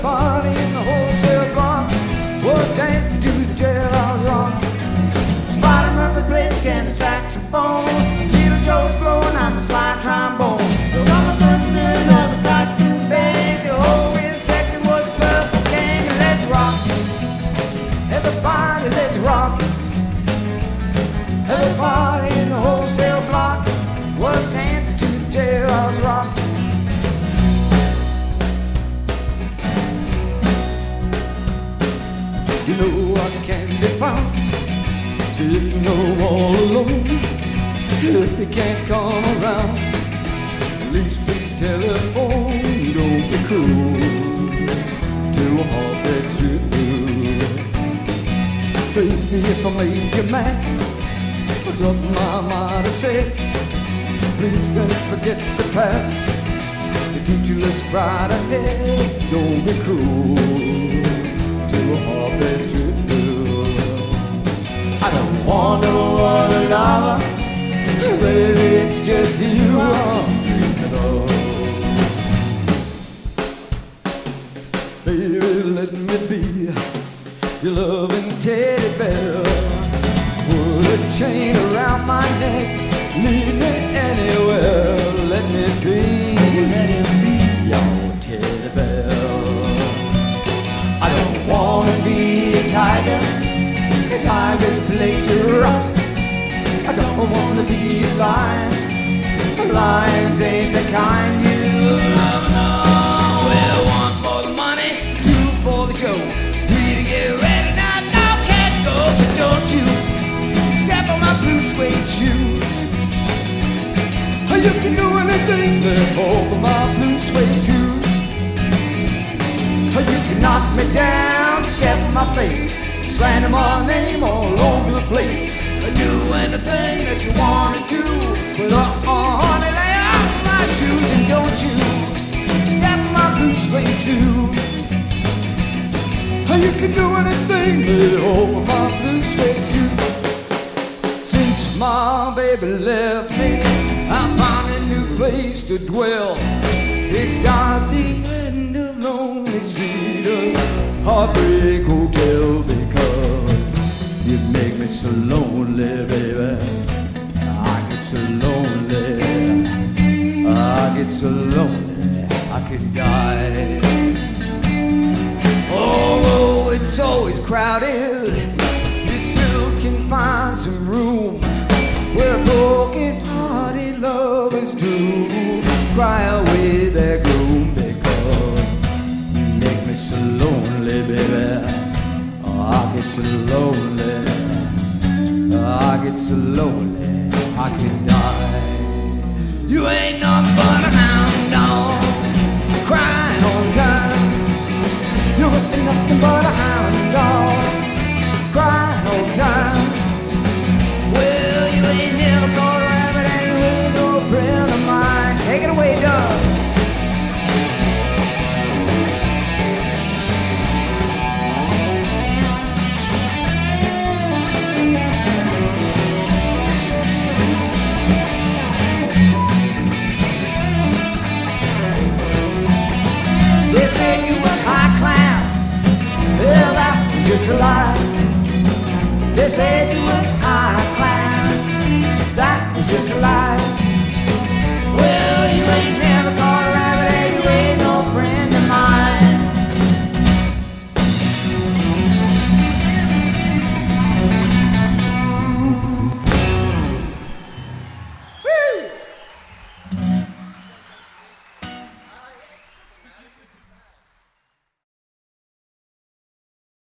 Everybody in the wholesale block was dancing to the jailhouse rock. Spotty Murphy played the tenor saxophone. Little Joe's blowing on the slide trombone. The mama couldn't do another costume band. The whole rhythm section was a purple gang. And let's rock. Everybody, let's rock. Everybody in the wholesale block was dancing to the jailhouse rock. You know I can't be found sitting home all alone. If you can't come around, at least please telephone. Don't be cruel to a heart that's true. Baby, if I made you mad, what's up my mind and said, please don't forget the past. The future looks bright ahead. Don't be cruel to a heart that's true. I don't want no other lover, baby, it's just you I'm dreaming of. Baby, let me be your loving teddy bear. Put a chain around my neck, lead me anywhere. Let me be your teddy bear. I don't wanna be a tiger. Tigers play to rock. I don't wanna be a lion. Lions ain't the kind you love. No. Well, one for the money, two for the show, three to get ready. Now can't go, but don't you step on my blue suede shoe. You can do anything but over my blue suede shoe. You can knock me down, step in my face, slander my name all over the place. Do anything that you wanna do, but honey, lay off my shoes and don't you step in my blue suede shoe. You can do anything but over my blue suede shoe. Since my baby left me, I found a new place to dwell. It's down at the end of Lonely Street, a heartbreak hotel, because you make me so lonely, baby. I get so lonely, I get so lonely, I could die. Although it's always crowded, you still can find some room where broken-hearted lovers do cry away their gloom, because you make me so lonely, baby. I get so lonely, I get so lonely, I could die. You ain't nothing but a hound dog, crying all the time. You ain't nothing but a hound dog, crying all the time. Well, you ain't never caught a rabbit, and you ain't no friend of mine. Take it away, Doug. They said you was high class. Well, that was just a lie. They said you was high class. That was just a lie.